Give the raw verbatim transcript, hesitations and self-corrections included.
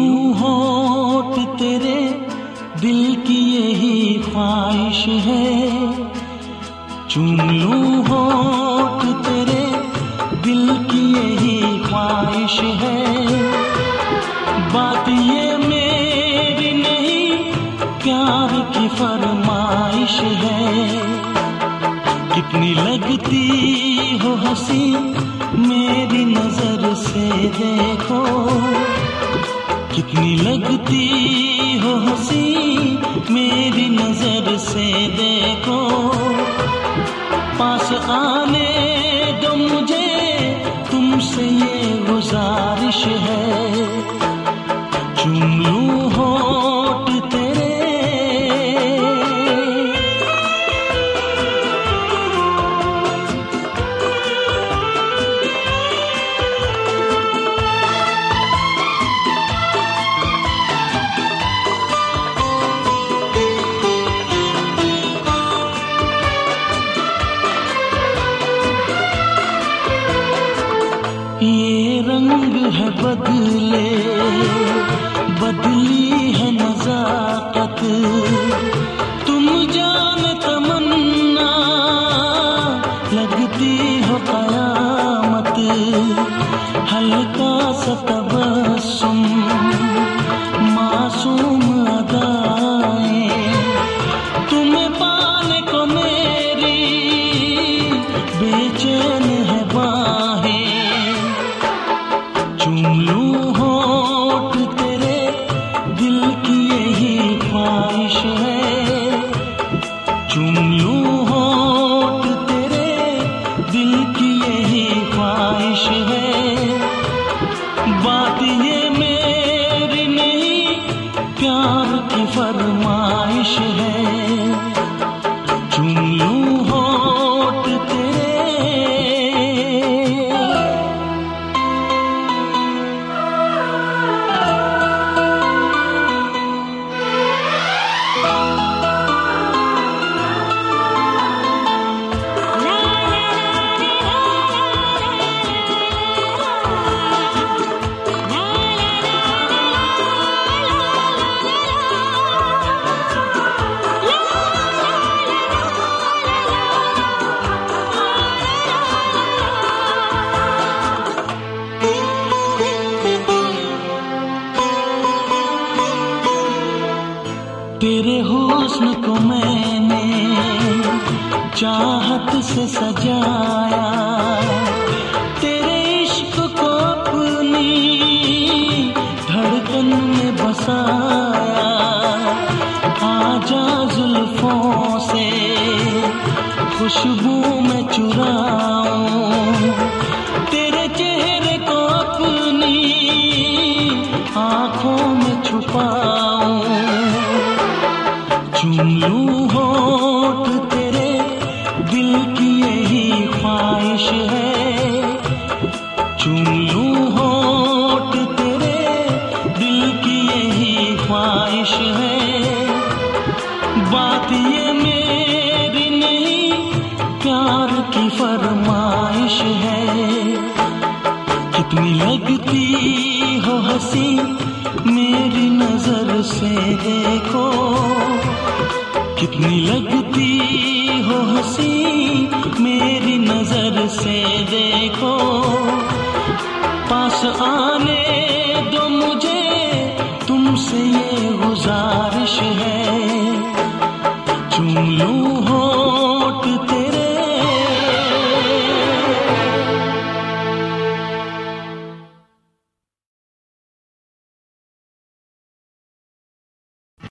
लूं होठ तेरे, दिल की यही ख्वाहिश है। चूम लूं होठ तेरे, दिल की यही ख्वाहिश है। बात ये मेरी नहीं, प्यार की फरमाइश है। कितनी लगती हो हंसी, मेरी नजर से देखो। कितनी लगती हो हंसी, मेरी नजर से देखो। पास आने दो मुझे, तुमसे ये गुजारिश है। चूम लूं होठ तेरे। ये रंग है बदले, बदली है नजाकत। तुम जान तमन्ना, लगती हो कयामत। हल्का सा तबस्सुम, मासूम अदाएं। तुम्हें पाने को मेरी बेचैन है बाहें। चूम लूं होठ तेरे, दिल की यही ख्वाहिश है। चूम लूं होठ तेरे, दिल की यही ख्वाहिश है। बात ये मेरी नहीं, प्यार की फरमाइश है। चूम लूं होठ तेरे। तेरे हुस्न को मैंने चाहत से सजाया। तेरे इश्क को अपनी धड़कन में बसाया। आजा जुल्फों से खुशबू में चुराऊं, तेरे चेहरे को अपनी आँखों में छुपाऊं। चूम लूं होठ तेरे, दिल की यही ख्वाहिश है। चूम लूं होठ तेरे, दिल की यही ख्वाहिश है। बात ये मेरी नहीं, प्यार की फरमाइश है। कितनी लगती हो हंसी, मेरी नजर से देखो। कितनी लगती हो हंसी, मेरी नजर से देखो। पास आने दो मुझे, तुमसे ये गुजारिश है। चूम लूं होठ